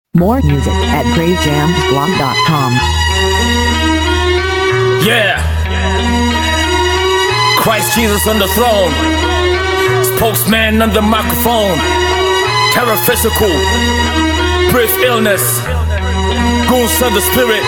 More music at gravejamblog.com. Yeah. Christ Jesus on the throne. Spokesman on the microphone. Terror physical. Brief illness. Goons of the spirit.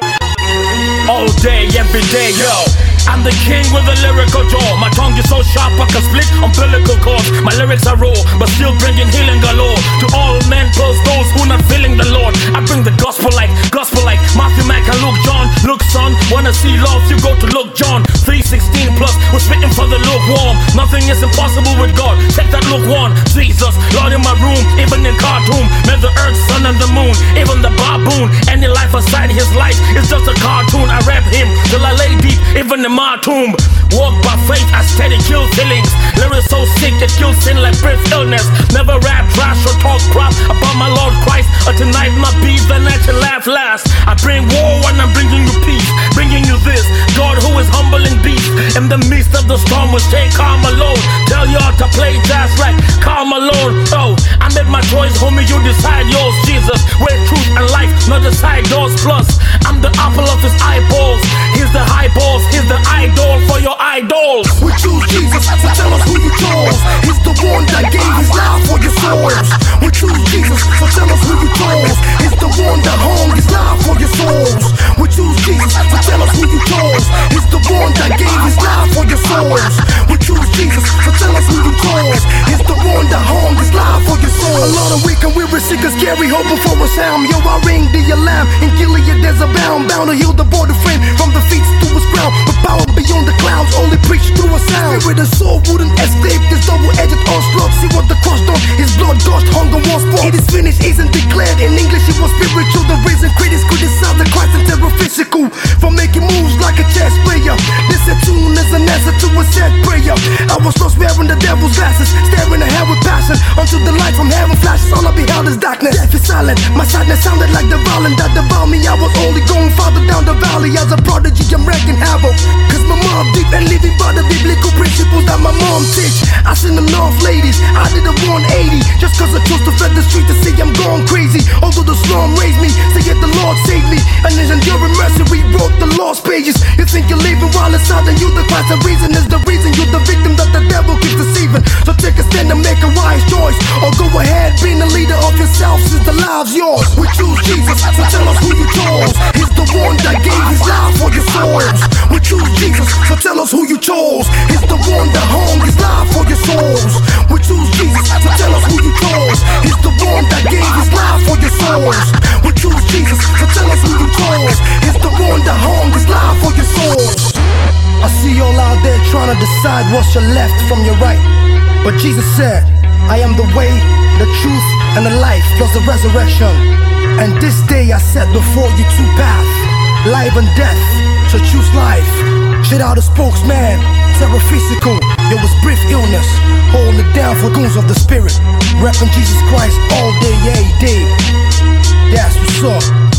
All day, every day, yo. I'm the king with a lyrical jaw. My tongue is so sharp I can split umbilical cords. My lyrics are raw, but still bringing healing galore to all men plus those who not feeling the Lord. I bring the gospel like Matthew, Mark, and Luke, John. Look, son, wanna see love? You go to Luke, John 3:16 plus. We're spitting for the lukewarm. Nothing is impossible with God. Check that Luke 1. Jesus, Lord in my room, even in cartoon. Made the earth, sun, and the moon, even the baboon. Any life aside his life is just a cartoon. I rap him till I lay deep, even in my tomb. Walk by faith, I steady kill feelings. Lyrics so sick it kills sin like brief illness. Never rap trash or talk crap about my Lord Christ. Or tonight my beef, the night you laugh last. I bring war when I'm bringing you peace, bringing you this God who is humbling beast. In the midst of the storm will stay calm alone. Tell y'all to play jazz like calm alone. Oh, I made my choice, homie, you decide yours. Jesus, way truth and life, not the side doors. Plus, I'm the apple of his eyeballs. He's the high balls, he's the idol for your idols. We choose Jesus, so tell us who you chose. He's the one that gave his life for your souls. We choose Jesus, so tell us who you chose. He's the one that hung his life for your souls. We choose Jesus, so tell us who you chose. He's the one that gave his life for your souls. We choose Jesus, so tell us who you chose. He's the one that hung his life for your souls. A lot of weak and weary, sick and scary, hoping for a sound. Yo, I ring the alarm. In Gilead there's a bound to heal the border frame from the feet to his crown. But power beyond the clouds, only preached through a sound. Spirit and soul wouldn't escape this double-edged onslaught. See what the cross done, his blood gushed, hunger was fought. It is finished, isn't declared. In English it was spiritual. The reason critics criticize the Christ and terror physical for making moves like a chess player. This tune is an answer to a sad prayer. I was lost wearing the devil's glasses, staring ahead with passion until the light from heaven flashes. All I beheld is darkness. Death is silent. My sadness sounded like the violin that devoured me. I was only going farther down the valley as a prodigy. I'm wrecking havoc, cause my mom deep and living by the biblical principles that my mom teach. I seen them North ladies, I did a 180 just cause I chose to flood the street to see I'm going crazy. Although the storm raised me, say yet the Lord saved me. And his enduring mercy rewrote the lost pages. You think you're leaving while it's out and you the Christ. The reason is the reason you're the victim that the devil keeps deceiving. So take a stand and make a wise choice, or go ahead being the leader of yourself since the live's yours. We choose Jesus, so tell us who you chose. He's the one that gave his life for your souls. We choose Jesus, so tell us who you chose. He's the one that hung his life for your souls. We choose Jesus, so tell us who you chose. He's the one that gave his life for your souls. We choose Jesus, so tell us who you chose. He's the one that hung his life for your souls. I see y'all out there trying to decide what's your left from your right, but Jesus said, I am the way, the truth, and the life, plus the resurrection. And this day I set before you two paths, life and death, so choose life. Shit out the spokesman, terror physical. Yo, it's brief illness, holding it down for goons of the spirit. Reppin' Jesus Christ all day, every day. That's what's up.